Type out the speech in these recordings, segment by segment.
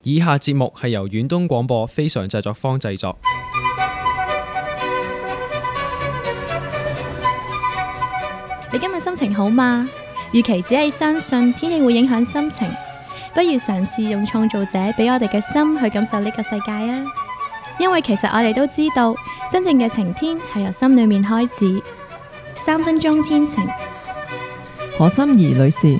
以下節目係由遠東廣播非常製作坊製作。 你今日心情好嗎？與其只係相信天氣會影響心情，不如嘗試用創造者俾我哋嘅心去感受呢個世界啊！因為其實我哋都知道，真正嘅晴天係由心裏面開始。3分鐘天晴， 何心怡女士。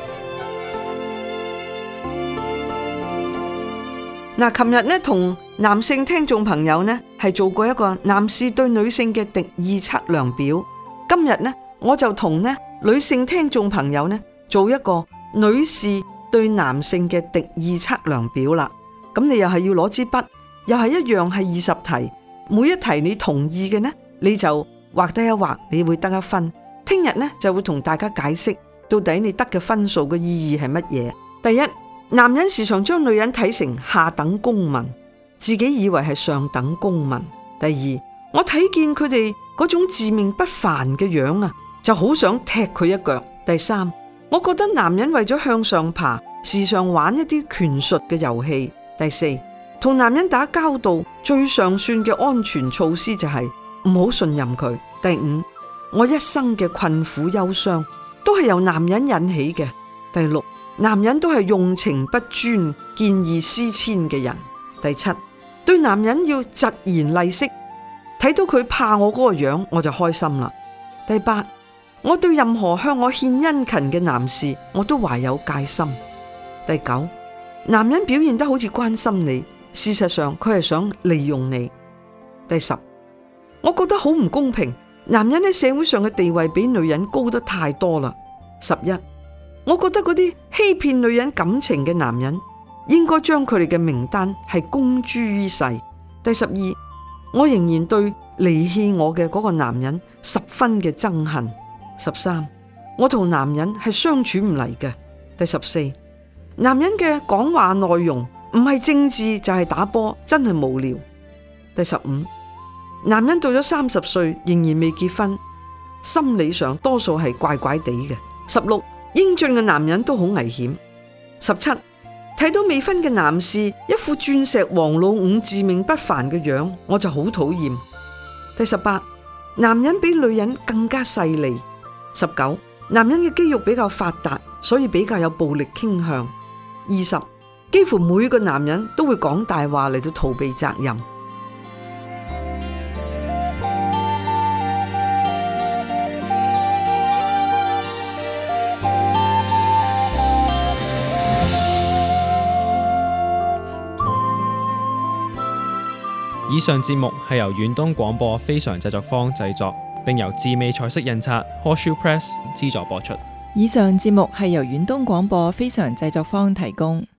嗱，琴日呢同男性聽眾朋友呢係做過一個男士對女性嘅敵意測量表，今日呢我就同呢女性聽眾朋友呢做一個女士對男性嘅敵意測量表啦。咁你又係要攞支筆，又係一樣係20題，每一題你同意嘅呢，你就畫低一畫，你會得一分。聽日呢就會同大家解釋到底你得嘅分數嘅意義係乜嘢。第一，男人時常將女人睇成下等公民，自己以為係上等公民。第二，我睇見佢哋嗰種自命不凡嘅樣啊，就好想踢佢一腳。第三，我覺得男人為咗向上爬，時常玩一啲權術嘅遊戲。第四，同男人打交道最上算嘅安全措施就係唔好信任佢。第五，我一生嘅困苦憂傷都係由男人引起嘅。第六，男人都係用情不專、見異思遷嘅人。第七，對男人要疾言厲色，睇到佢怕我嗰個樣我就開心啦。第八，我對任何向我獻殷勤嘅男士我都懷有戒心。第九，男人表現得好似關心你，事實上佢係想利用你。第十，我覺得好唔公平，男人喺社會上嘅地位比女人高得太多啦。11，我覺得嗰啲欺騙女人感情嘅男人應該將佢哋嘅名單係公諸於世。第12，我仍然對離棄我嘅嗰個男人十分嘅憎恨。13，我同男人係相處唔嚟嘅。第14，男人嘅講話內容唔係政治就係打波，真係無聊。第15，男人到咗30歲仍然未結婚，心理上多數係怪怪地嘅。16，英俊嘅男人都好危險。17，睇到未婚嘅男士一副鑽石王老五自命不凡嘅樣，我就好討厭。第18，男人比女人更加勢利。19，男人嘅肌肉比較發達，所以比較有暴力傾向。20，幾乎每個男人都會講大話嚟到逃避責任。 以上節目係由遠東廣播非常製作坊製作，並由智美彩色印刷 Horseshoe Press 資助播出。 以上節目係由遠東廣播非常製作坊提供。